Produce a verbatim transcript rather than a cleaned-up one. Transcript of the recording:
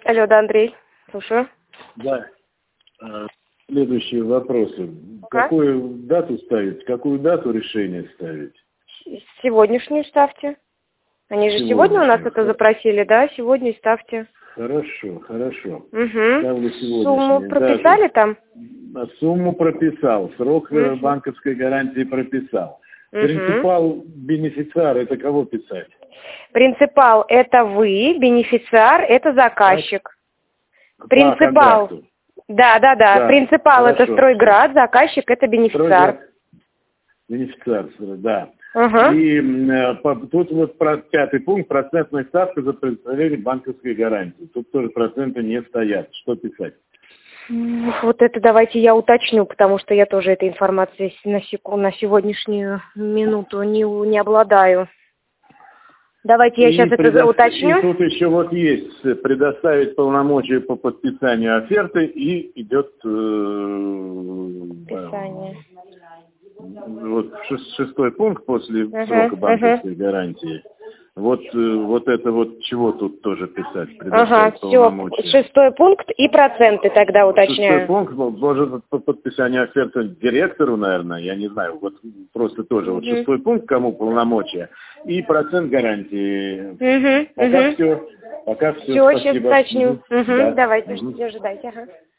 Алло, да, Андрей. Слушаю. Да. Следующие вопросы. Ага. Какую дату ставить? Какую дату решения ставить? Сегодняшнюю ставьте. Они же сегодня у нас это запросили, да? Сегодня и ставьте. Хорошо, хорошо. Угу. Ставлю сегодняшнюю. Сумму прописали Дату. там? Сумму прописал, срок Угу. банковской гарантии прописал. Угу. Принципал, бенефициар, это кого писать? Принципал – это вы, бенефициар – это заказчик. По Принципал. контракту. Да, да, да. Да, Принципал – это хорошо. Стройград, заказчик – это бенефициар. Стройград. Бенефициар, да. Угу. И э, по, тут вот про, пятый пункт, процентная ставка за предоставление банковской гарантии. Тут тоже проценты не стоят. Что писать? Вот это давайте я уточню, потому что я тоже этой информацией на, секу, на сегодняшнюю минуту не, не обладаю. Давайте я И сейчас предо... это уточню. И тут еще вот есть предоставить полномочия по подписанию оферты, и идет э, Подписание. вот шестой пункт после Uh-huh, срока банковской uh-huh. гарантии. Вот, вот это вот чего тут тоже писать? Ага, все. Шестой пункт и проценты тогда уточняю. Шестой пункт, может, по подписанию оферты директору, наверное, я не знаю, вот просто тоже. Uh-huh. Вот шестой пункт, кому полномочия, и процент гарантии. Uh-huh, Пока uh-huh. все. Пока все. Все, сейчас уточню. Угу. Угу. Да. Давайте, Угу. ожидайте. Ага.